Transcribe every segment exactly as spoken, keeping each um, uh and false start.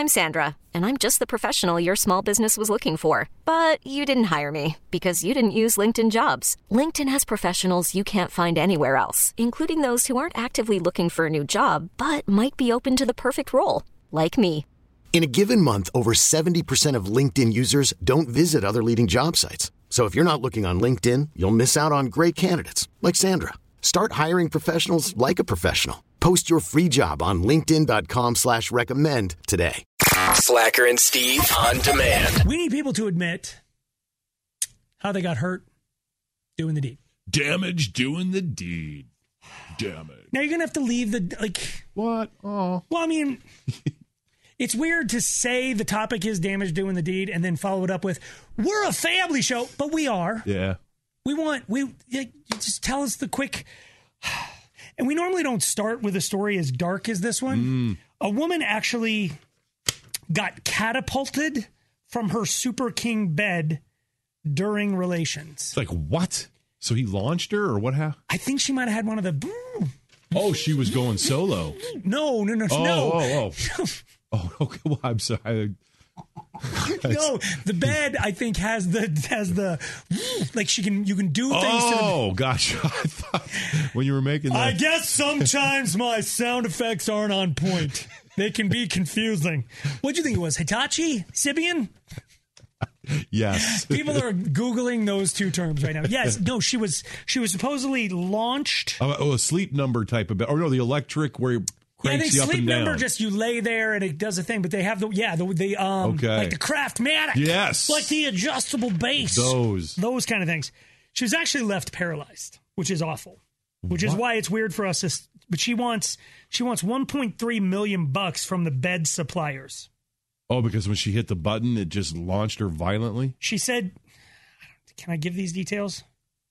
I'm Sandra, and I'm just the professional your small business was looking for. But you didn't hire me because you didn't use LinkedIn Jobs. LinkedIn has professionals you can't find anywhere else, including those who aren't actively looking for a new job, but might be open to the perfect role, like me. In a given month, over seventy percent of LinkedIn users don't visit other leading job sites. So if you're not looking on LinkedIn, you'll miss out on great candidates like Sandra. Start hiring professionals like a professional. Post your free job on linkedin.com slash recommend today. Slacker and Steve on demand. We need people to admit how they got hurt doing the deed. Damage doing the deed. Damage. Now you're going to have to leave the, like... What? Oh. Well, I mean, it's weird to say the topic is damage doing the deed and then follow it up with, we're a family show, but we are. Yeah. We want, we like, just tell us the quick... And we normally don't start with a story as dark as this one. Mm. A woman actually got catapulted from her Super King bed during relations. It's like, what? So he launched her or what happened? I think she might have had one of the... Oh, she was going solo. No, no, no, oh, no. Oh, oh, oh. Okay, well, I'm sorry. No, the bed I think has the has the like she can you can do things. Oh, to the, gosh! I thought when you were making that. I guess sometimes my sound effects aren't on point. They can be confusing. What'd you think it was? Hitachi? Sibian? Yes. People are Googling those two terms right now. Yes. No, she was she was supposedly launched. Oh, oh a sleep number type of bed. Or no, the electric where you yeah, I cranks think you up sleep and down. number just you lay there and it does a thing, but they have the yeah, the, the um okay. like the Craftmatic. Yes. Like the adjustable base. Those. Those kind of things. She was actually left paralyzed, which is awful. Which what? is why it's weird for us to, but she wants she wants one point three million bucks from the bed suppliers. Oh, because when she hit the button, it just launched her violently? She said, can I give these details?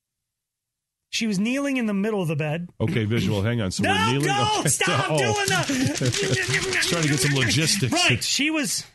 She was kneeling in the middle of the bed. Okay, visual. Hang on. So no, we're kneeling. No, okay. stop oh. doing that. Trying to get some logistics. Right. She was,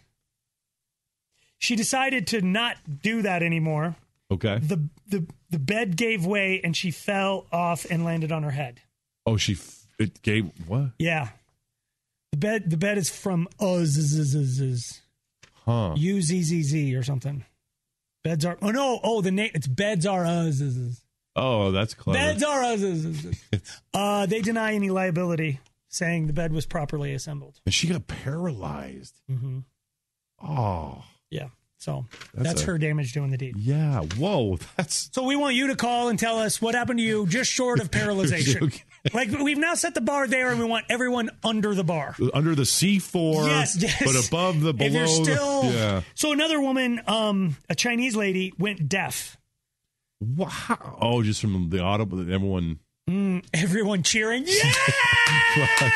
she decided to not do that anymore. Okay. The, the, the bed gave way and she fell off and landed on her head. Oh, she, it gave, what? Yeah. The bed, the bed is from Uzz, huh? U Z Z Z or something. Beds are. Oh no! Oh, the name. It's Beds Are Uzz. Oh, that's clever. Beds Are Uzz. Uh, they deny any liability, saying the bed was properly assembled. And she got paralyzed. Mm-hmm. Oh, yeah. So that's, that's a, her damage doing the deed. Yeah. Whoa. That's. So we want you to call and tell us what happened to you, just short of paralyzation. Okay. Like we've now set the bar there, and we want everyone under the bar, under the C four. Yes, yes. But above the below. If you're still, the, yeah. So another woman, um, a Chinese lady, went deaf. Wow! Oh, just from the audible, everyone, mm, everyone cheering, yeah,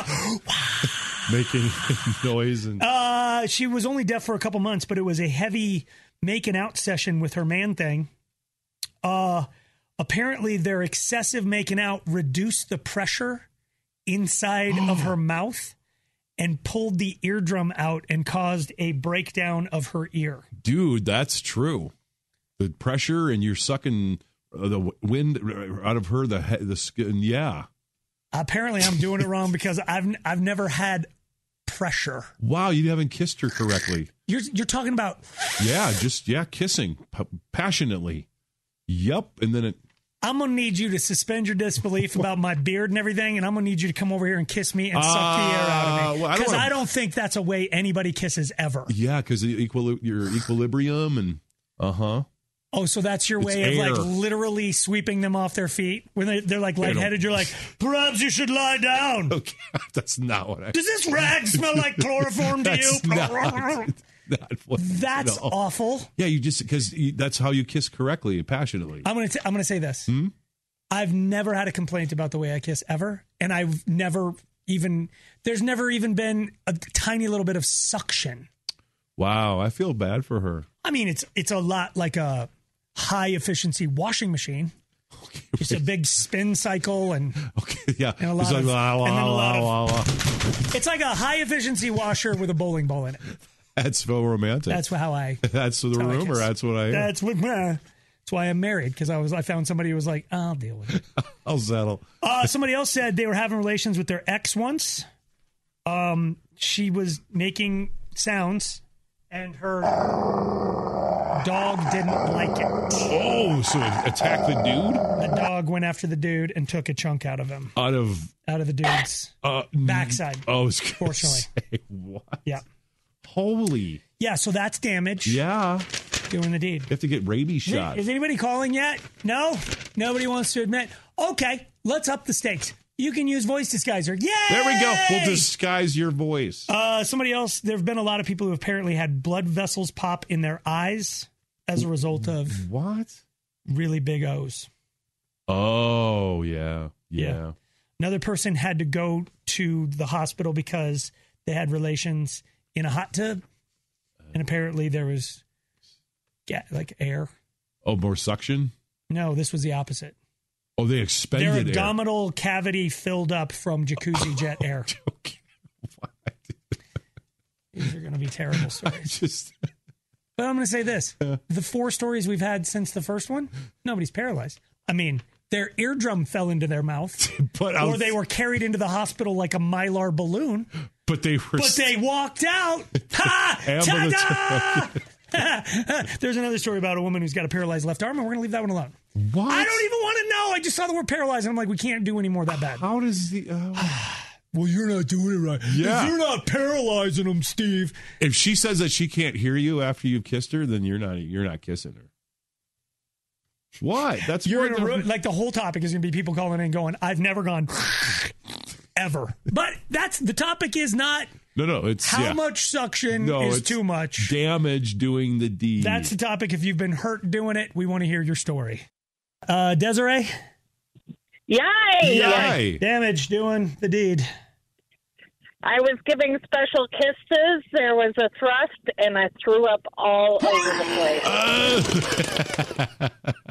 just making noise and. Uh, she was only deaf for a couple months, but it was a heavy making out session with her man thing. Uh. Apparently, their excessive making out reduced the pressure inside of her mouth and pulled the eardrum out and caused a breakdown of her ear. Dude, that's true. The pressure and you're sucking the wind out of her, the the skin. Yeah. Apparently, I'm doing it wrong because I've I've never had pressure. Wow, you haven't kissed her correctly. You're you're talking about. Yeah, just yeah, kissing p- passionately. Yep, and then it. I'm going to need you to suspend your disbelief about my beard and everything, and I'm going to need you to come over here and kiss me and uh, suck the air out of me. Because well, I, don't wanna... I don't think that's a way anybody kisses ever. Yeah, because the equili- your equilibrium and, uh-huh. Oh, so that's your it's way air. of, like, literally sweeping them off their feet? When they, they're, like, lightheaded, you're like, perhaps you should lie down. Okay, that's not what I... Does this rag smell like chloroform to you? Not... Not what, that's no. awful. Yeah, you just because that's how you kiss correctly, passionately. I'm gonna t- I'm gonna say this. Hmm? I've never had a complaint about the way I kiss ever, and I've never even there's never even been a tiny little bit of suction. Wow, I feel bad for her. I mean, it's it's a lot like a high efficiency washing machine. Okay, just a big spin cycle and okay, yeah, and a lot it's of, like, la, la, and then a lot la, of la, la. It's like a high efficiency washer with a bowling ball in it. That's so romantic. That's how I. That's the rumor. That's what I. Hear. That's what. Uh, that's why I'm married because I was. I found somebody who was like, I'll deal with it. I'll settle. Uh, somebody else said they were having relations with their ex once. Um, she was making sounds, and her dog didn't like it. Oh, so it attacked the dude? The dog went after the dude and took a chunk out of him. Out of out of the dude's uh, backside. Oh, I was gonna fortunately. say, what? Yeah. Holy. Yeah, so that's damage. Yeah. Doing the deed. You have to get rabies Is, shot. is anybody calling yet? No? Nobody wants to admit. Okay, let's up the stakes. You can use voice disguiser. Yay! There we go. We'll disguise your voice. Uh, somebody else, there have been a lot of people who have apparently had blood vessels pop in their eyes as a result of what? Really big O's. Oh, yeah. Yeah. Yeah. Another person had to go to the hospital because they had relations in a hot tub. And apparently there was yeah, like air. Oh, more suction? No, this was the opposite. Oh, they expended Their air. abdominal cavity filled up from jacuzzi jet air. Okay. These are going to be terrible stories. Just... But I'm going to say this. The four stories we've had since the first one, nobody's paralyzed. I mean, their eardrum fell into their mouth. but or they were carried into the hospital like a Mylar balloon. But they were... But they walked out. Ha! Ta-da! There's another story about a woman who's got a paralyzed left arm, and we're going to leave that one alone. What? I don't even want to know. I just saw the word paralyzed, and I'm like, we can't do any more that bad. How does the... Uh... Well, you're not doing it right. Yeah. If you're not paralyzing them, Steve. If she says that she can't hear you after you've kissed her, then you're not you're not kissing her. What? That's you're what in a the... ro- like the whole topic is going to be people calling in going, I've never gone ever. But that's the topic is not no, no. It's how yeah. much suction no, is it's too much. Damage doing the deed. That's the topic. If you've been hurt doing it, we want to hear your story. Uh, Desiree? Yay! Yay! Damage doing the deed. I was giving special kisses. There was a thrust, and I threw up all over the place. Uh,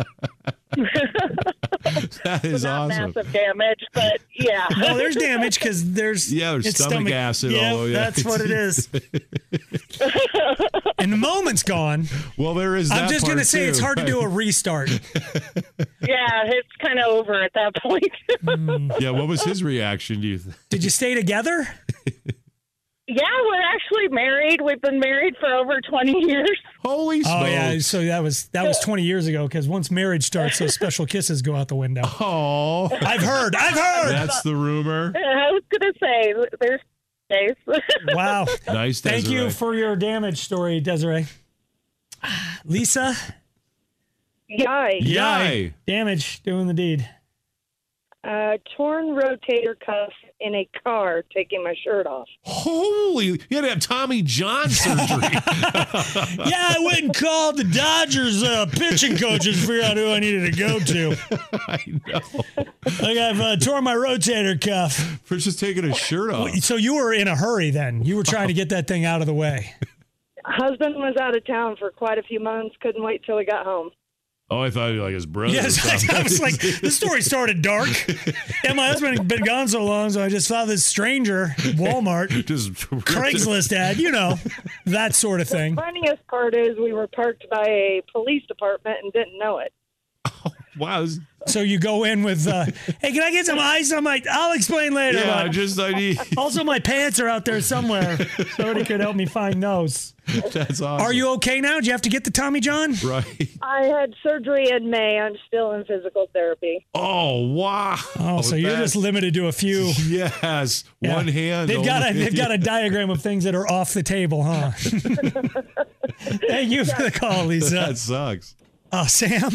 that is so not awesome. Massive damage, but yeah. Well, there's damage because there's yeah, there's it's stomach, stomach acid. Yeah, all, yeah, that's what it is. And the moment's gone. Well, there is. That I'm just part gonna say too, it's hard right? to do a restart. Yeah, it's kind of over at that point. mm. Yeah, what was his reaction? Do you? Th- Did you stay together? Yeah, we're actually married. We've been married for over twenty years. Holy smokes! Oh yeah, so that was that was twenty years ago. Because once marriage starts, those special kisses go out the window. Oh, I've heard. I've heard. That's the rumor. I was gonna say there's space. Wow. Nice. Thank Desiree. you for your damage story, Desiree. Lisa. Yay! Yay! Damage doing the deed. Uh, torn rotator cuff in a car, taking my shirt off. Holy! You had to have Tommy John surgery. Yeah, I went and called the Dodgers uh, pitching coaches to figure out who I needed to go to. I know. Like I've uh, torn my rotator cuff. For just taking his shirt off. So you were in a hurry then. You were trying to get that thing out of the way. Husband was out of town for quite a few months. Couldn't wait till he got home. Oh, I thought you were like his brother. Yes, I, I was like, the story started dark. And my husband had been gone so long, so I just saw this stranger at Walmart, just Craigslist ad, you know, that sort of thing. The funniest part is we were parked by a police department and didn't know it. Oh, wow. This... So you go in with, uh, hey, can I get some ice? I'm like, I'll explain later. Yeah, but I just I need. Also, my pants are out there somewhere. Somebody could help me find those. That's awesome. Are you okay now? Did you have to get the Tommy John? Right. I had surgery in May. I'm still in physical therapy. Oh wow. Oh, so you're That's- just limited to a few. Yes, Yeah. one hand. They've got a only. they've got a diagram of things that are off the table, huh? Thank you for the call, Lisa. That sucks. Oh, Sam.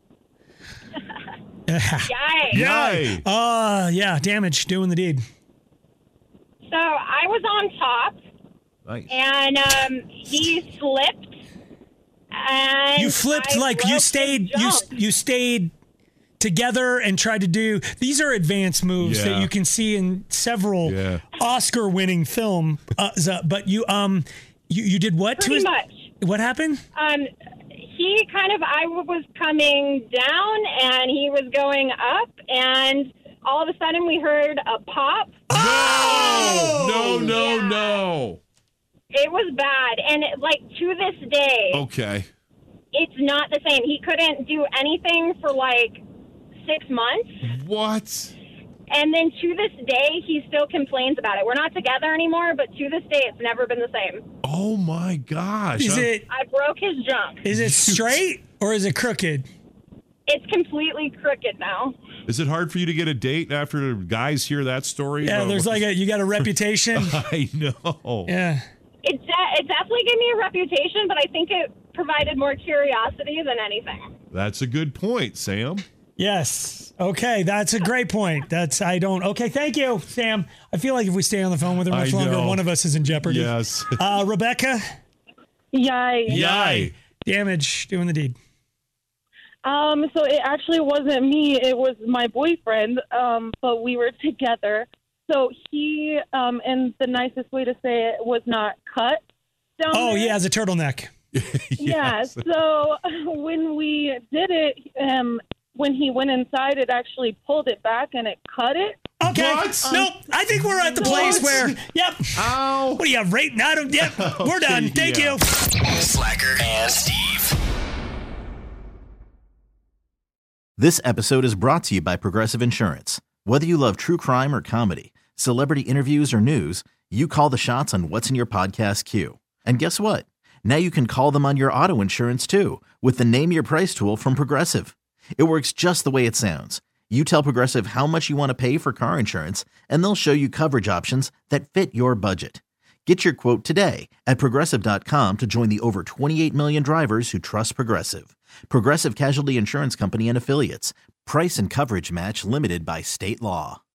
Yay! Yay! Uh yeah, damage doing the deed. So I was on top, Nice. and um, he slipped. And You flipped I like you broke stayed the you jump. you stayed together and tried to do these are advanced moves Yeah. that you can see in several Yeah. Oscar-winning film. Uh, z- but you um you, you did what to Pretty his, much. What happened? Um, he kind of, I was coming down, and he was going up, and all of a sudden we heard a pop. No, no, no, Yeah. no. It was bad, and it, like to this day, Okay. it's not the same. He couldn't do anything for like six months. What? And then to this day, he still complains about it. We're not together anymore, but to this day, it's never been the same. Oh my gosh! Is I'm- it I broke his junk. is it straight or is it crooked? It's completely crooked now. Is it hard for you to get a date after guys hear that story? Yeah, about there's what- like a you got a reputation. I know. Yeah. It, de- it definitely gave me a reputation, but I think it provided more curiosity than anything. That's a good point, Sam. Yes. Okay, that's a great point. That's I don't. Okay, thank you, Sam. I feel like if we stay on the phone with her much I longer, know. one of us is in jeopardy. Yes. Uh, Rebecca, Yay. Yay. damage doing the deed. Um, so it actually wasn't me. It was my boyfriend, um, but we were together. So he, um, and the nicest way to say it, was not cut down Oh, there. he has a turtleneck. Yeah, Yes. so when we did it, um, when he went inside, it actually pulled it back and it cut it. Okay. What? Nope. I think we're at the place What? where. Yep. Ow. What do you have? Rate? I don't. Yep. We're done. Okay, Thank yeah. you. Slacker and Steve. This episode is brought to you by Progressive Insurance. Whether you love true crime or comedy, celebrity interviews or news, you call the shots on what's in your podcast queue. And guess what? Now you can call them on your auto insurance too with the Name Your Price tool from Progressive. It works just the way it sounds. You tell Progressive how much you want to pay for car insurance, and they'll show you coverage options that fit your budget. Get your quote today at Progressive dot com to join the over twenty-eight million drivers who trust Progressive. Progressive Casualty Insurance Company and Affiliates. Price and coverage match limited by state law.